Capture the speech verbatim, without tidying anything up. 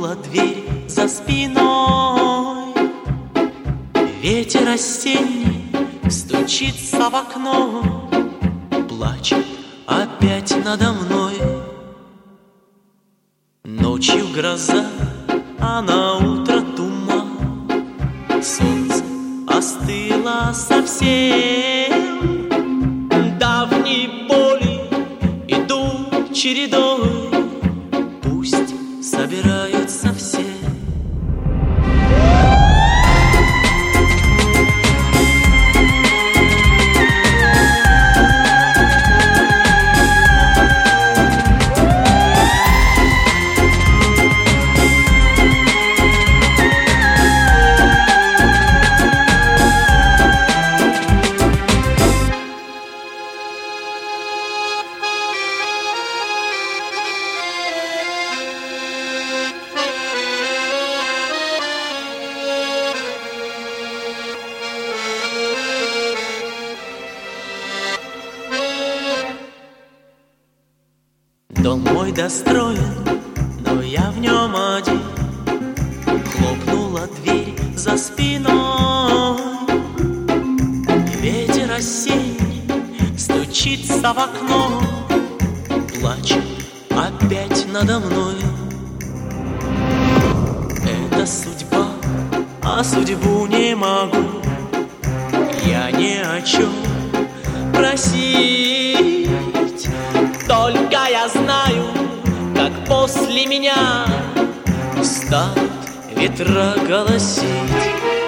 хлопнула дверь за спиной. Ветер осенний стучится в окно, плачет опять надо мной. Ночью гроза, а на утро туман. Солнце остыло совсем. Давние боли идут чередой, пусть собираются все. Дом мой достроен, но я в нем один. Хлопнула дверь за спиной. Ветер осенний стучится в окно, плачет опять надо мной. Это судьба, а судьбу не могу я ни о чем просить. Только я знаю, как после меня станут ветра голосить.